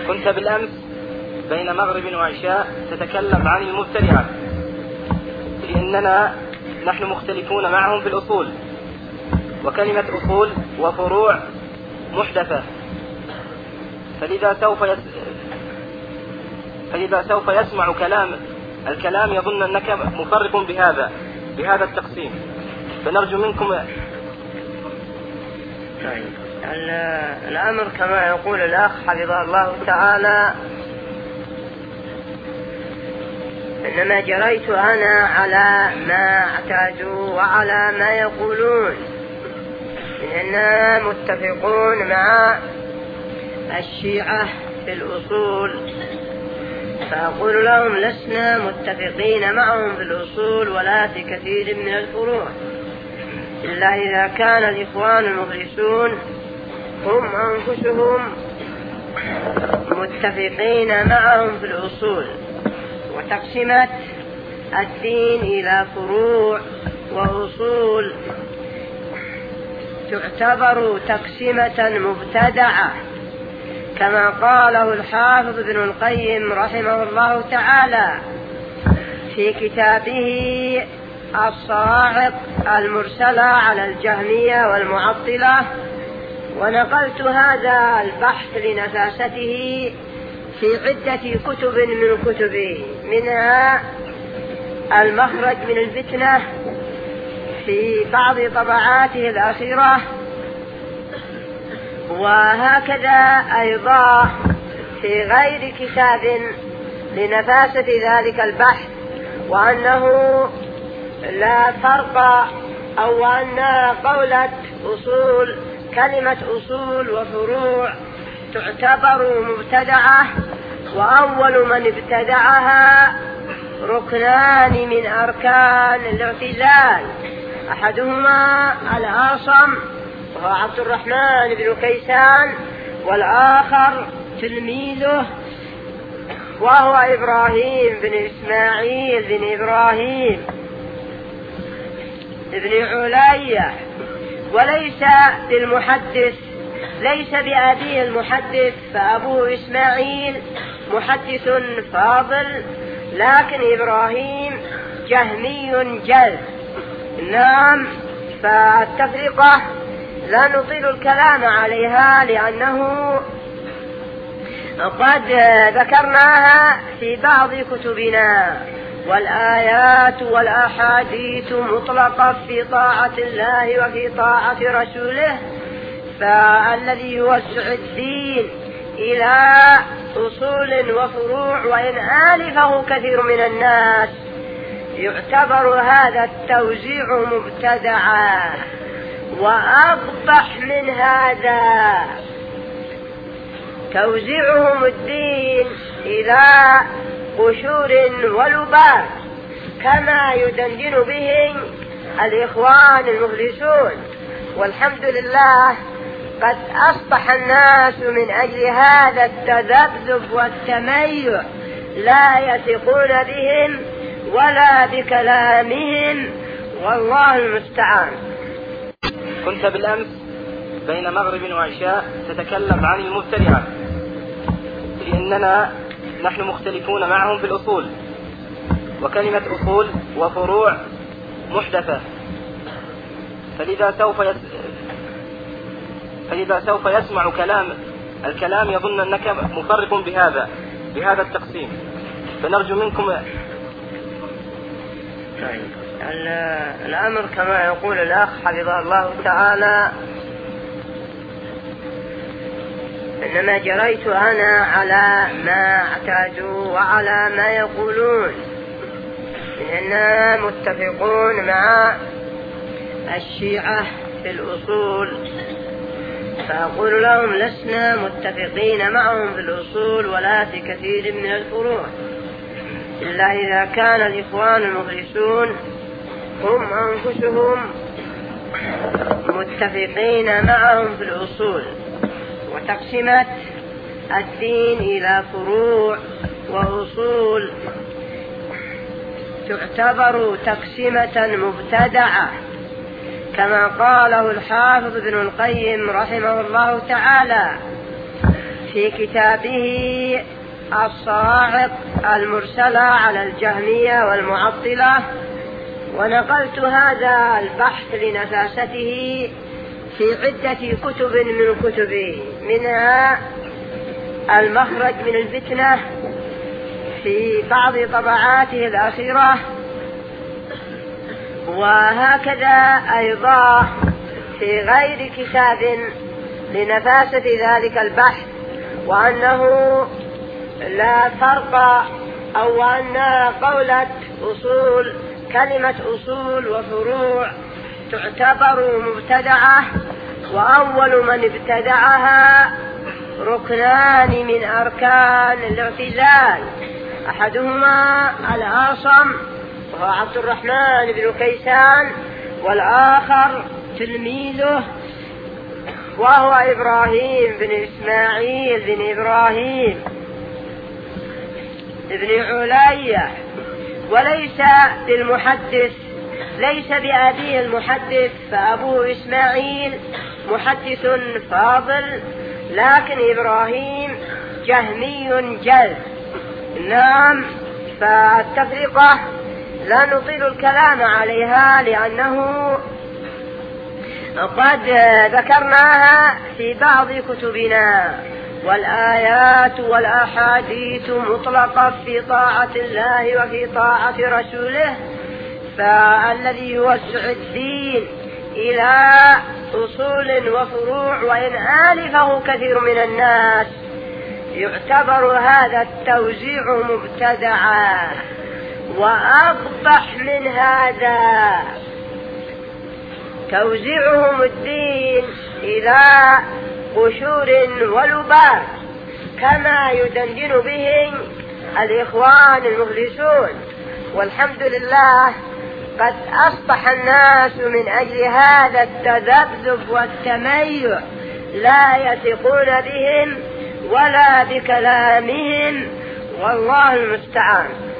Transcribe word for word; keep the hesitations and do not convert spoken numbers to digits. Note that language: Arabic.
كنت بالأمس بين مغرب وعشاء تتكلم عن المبتدعة لأننا نحن مختلفون معهم في الأصول، وكلمة أصول وفروع محدثة، فلذا سوف يس... فلذا سوف يسمع كلام الكلام يظن أنك مفرق بهذا بهذا التقسيم، فنرجو منكم. الأمر كما يقول الأخ حفظه الله تعالى، إنما جريت أنا على ما اعتادوا وعلى ما يقولون، إننا متفقون مع الشيعة في الأصول، فأقول لهم لسنا متفقين معهم في الأصول ولا في كثير من الفروع، إلا إذا كان الإخوان المخلصون هم أنفسهم متفقين معهم في الأصول، وتقسيمة الدين إلى فروع وأصول تعتبر تقسيمة مبتدعة، كما قاله الحافظ ابن القيم رحمه الله تعالى في كتابه الصواعق المرسلة على الجهمية والمعطلة. ونقلت هذا البحث لنفاسته في عدة كتب من كتبه، منها المخرج من الفتنة في بعض طبعاته الأخيرة، وهكذا أيضا في غير كتاب لنفاسة ذلك البحث، وأنه لا فرق أو أن قولة أصول كلمة أصول وفروع تعتبر مبتدعة، وأول من ابتدعها ركنان من أركان الاعتزال، أحدهما الأعصم وهو عبد الرحمن بن كيسان، والآخر تلميذه وهو إبراهيم بن إسماعيل بن إبراهيم بن علية. وليس للمحدث ليس بأبيه المحدث، فأبوه إسماعيل محدث فاضل، لكن إبراهيم جهمي جلد. نعم، فالتفرقة لا نطيل الكلام عليها لأنه قد ذكرناها في بعض كتبنا، والآيات والأحاديث مطلقة في طاعة الله وفي طاعة رسوله، فالذي يوسع الدين إلى أصول وفروع وإن آلفه كثير من الناس يعتبر هذا التوزيع مبتدعا. وأقبح من هذا توزيعهم الدين إلى قشور ولباس كما يدندن به الإخوان المخلصون. والحمد لله قد أصبح الناس من أجل هذا التذبذب والتميع لا يثقون بهم ولا بكلامهم، والله المستعان. كنت بالأمس بين مغرب وعشاء تتكلم عن المبتدعة لأننا نحن مختلفون معهم في الأصول، وكلمة أصول وفروع محدثة، فلذا سوف يس... فلذا سوف يسمع كلام الكلام يظن أنك مفرق بهذا بهذا التقسيم، فنرجو منكم. الأمر كما يقول الأخ حفظه الله تعالى، إنما جريت أنا على ما اعتادوا وعلى ما يقولون، إننا متفقون مع الشيعة في الأصول، فأقول لهم لسنا متفقين معهم في الأصول ولا في كثير من الفروع، إلا إذا كان الإخوان المخلصون هم أنفسهم متفقين معهم في الأصول، وتقسيمة الدين إلى فروع وأصول تعتبر تقسيمة مبتدعة، كما قاله الحافظ ابن القيم رحمه الله تعالى في كتابه الصواعق المرسلة على الجهمية والمعطلة، ونقلت هذا البحث لنفاسته في عدة كتب من كتبه، منها المخرج من الفتنة في بعض طبعاته الأخيرة، وهكذا أيضا في غير كتاب لنفاسة ذلك البحث، وأنه لا فرق أو أن قولة أصول كلمة أصول وفروع تعتبر مبتدعة، وأول من ابتدعها ركنان من أركان الاعتزال، أحدهما الأعصم وهو عبد الرحمن بن كيسان، والآخر تلميذه وهو إبراهيم بن إسماعيل بن إبراهيم بن علية. وليس بالمحدث ليس بأبيه المحدث، فأبوه إسماعيل محدث فاضل، لكن إبراهيم جهمي جلد. نعم، فالتفرقة لا نطيل الكلام عليها لأنه قد ذكرناها في بعض كتبنا، والآيات والأحاديث مطلقة في طاعة الله وفي طاعة رسوله، فالذي يوسع الدين إلى أصول وفروع وإن آلفه كثير من الناس يعتبر هذا التوزيع مبتدعا. وأقبح من هذا توزيعهم الدين إلى قشور ولباس كما يدندن به الإخوان المفلسون. والحمد لله قد أصبح الناس من أجل هذا التذبذب والتميع لا يثقون بهم ولا بكلامهم، والله المستعان.